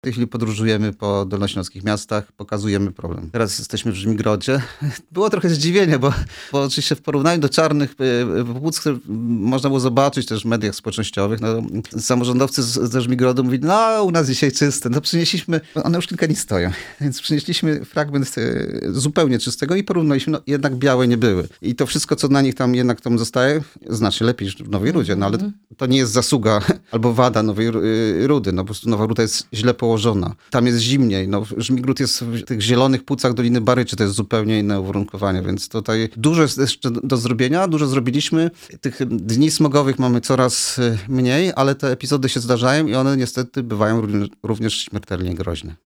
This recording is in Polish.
W tej chwili podróżujemy po dolnośląskich miastach, pokazujemy problem. Teraz jesteśmy w Żmigrodzie. Było trochę zdziwienie, bo oczywiście w porównaniu do czarnych płuc, które można było zobaczyć też w mediach społecznościowych, no, samorządowcy ze Żmigrodu mówili, no u nas dzisiaj czyste. No przynieśliśmy, one już kilka dni stoją, więc przynieśliśmy fragment zupełnie czystego i porównaliśmy, no jednak białe nie były. I to wszystko, co na nich tam jednak tam zostaje, znacznie lepiej niż w Nowej Rudzie, no ale to nie jest zasługa albo wada Nowej Rudy, no po prostu Nowa Ruda jest źle położona. Tam jest zimniej. No, Żmigród jest w tych zielonych płucach Doliny Baryczy, to jest zupełnie inne uwarunkowanie, więc tutaj dużo jest jeszcze do zrobienia, dużo zrobiliśmy. Tych dni smogowych mamy coraz mniej, ale te epizody się zdarzają i one niestety bywają również śmiertelnie groźne.